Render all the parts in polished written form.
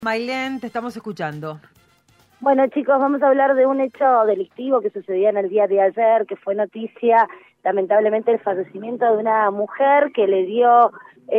Mailén, te estamos escuchando. Bueno, chicos, vamos a hablar de un hecho delictivo que sucedió en el día de ayer, que fue noticia, lamentablemente, el fallecimiento de una mujer que le dio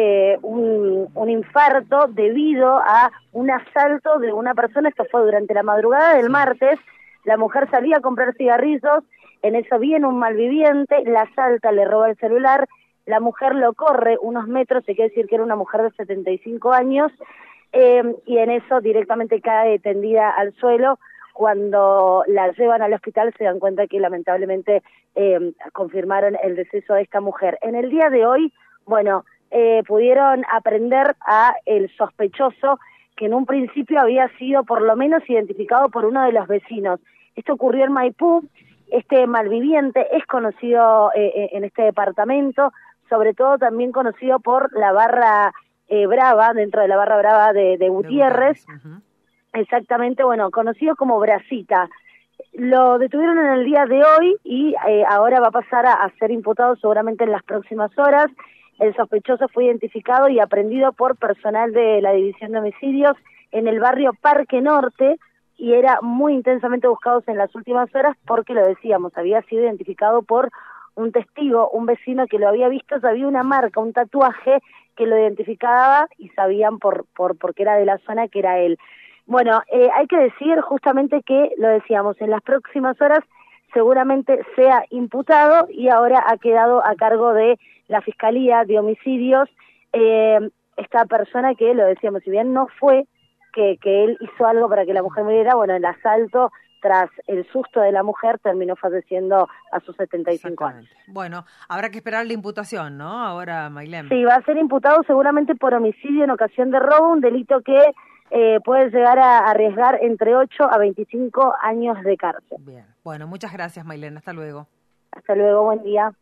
un infarto debido a un asalto de una persona. Esto fue durante la madrugada del martes. La mujer salía a comprar cigarrillos, en eso viene un malviviente, la asalta, le roba el celular, la mujer lo corre unos metros, se quiere decir que era una mujer de 75 años, y en eso directamente cae tendida al suelo. Cuando la llevan al hospital se dan cuenta que lamentablemente confirmaron el deceso de esta mujer. En el día de hoy, bueno, pudieron aprender a el sospechoso, que en un principio había sido por lo menos identificado por uno de los vecinos. Esto ocurrió en Maipú. Este malviviente es conocido en este departamento, sobre todo también conocido por la barra Brava, dentro de la barra Brava de Gutiérrez. Exactamente, bueno, conocido como Brasita. Lo detuvieron en el día de hoy y ahora va a pasar a ser imputado seguramente en las próximas horas. El sospechoso fue identificado y aprehendido por personal de la División de Homicidios en el barrio Parque Norte, y era muy intensamente buscado en las últimas horas porque, lo decíamos, había sido identificado por un testigo, un vecino que lo había visto. Había una marca, un tatuaje que lo identificaba y sabían porque era de la zona que era él. Bueno, hay que decir justamente que, lo decíamos, en las próximas horas seguramente sea imputado, y ahora ha quedado a cargo de la Fiscalía de Homicidios esta persona que, lo decíamos, si bien no fue que él hizo algo para que la mujer muriera, bueno, el asalto tras el susto de la mujer terminó falleciendo a sus 75 años. Bueno, habrá que esperar la imputación, ¿no? Ahora, Mailén. Sí, va a ser imputado seguramente por homicidio en ocasión de robo, un delito que puede llegar a arriesgar entre 8 a 25 años de cárcel. Bien, bueno, muchas gracias, Mailén, hasta luego. Hasta luego, buen día.